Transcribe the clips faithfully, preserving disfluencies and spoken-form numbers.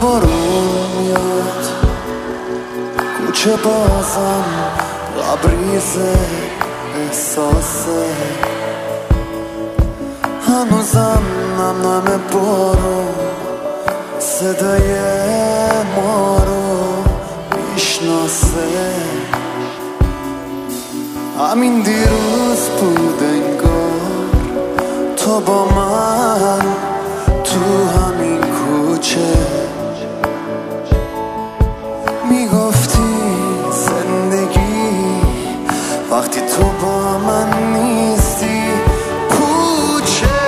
بارون میاد کوچه بازم لبریزه احساسه هنوزم نم نم بارون صدای ما رو میشناسه همین دیروز بود انگار تو با من تو همین کوچه میگفتی زندگی وقتی تو با من نیستی پوچه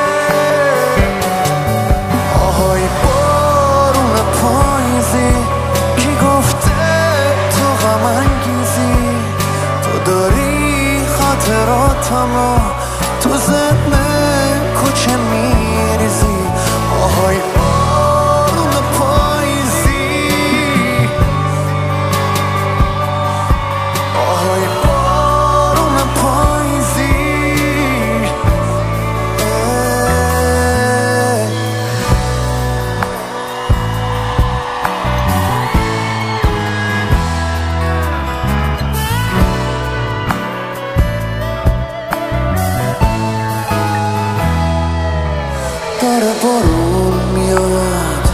آهای بارون پاییزی کی گفته تو غم انگیزی تو داری خاطراتمو تو ذهن کوچه میریزی آهای بارون پاییزی آهای بارون پاییزی داره بارون میاد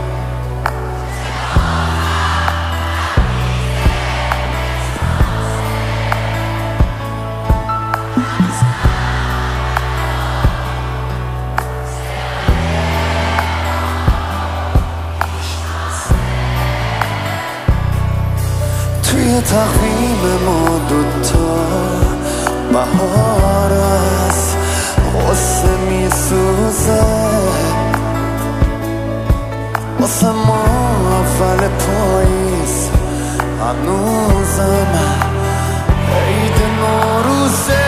توی تقویم ما دوتا بهار است غصه میسوزه واسه ما اول پاییز هنوزم عید نوروزه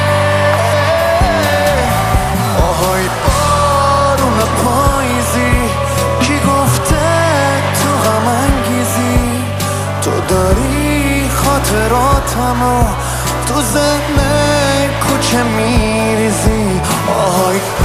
آهای بارون پاییزی کی گفته تو غم انگیزی تو داری خاطراتمو تو ذهن کوچه میریزی آهای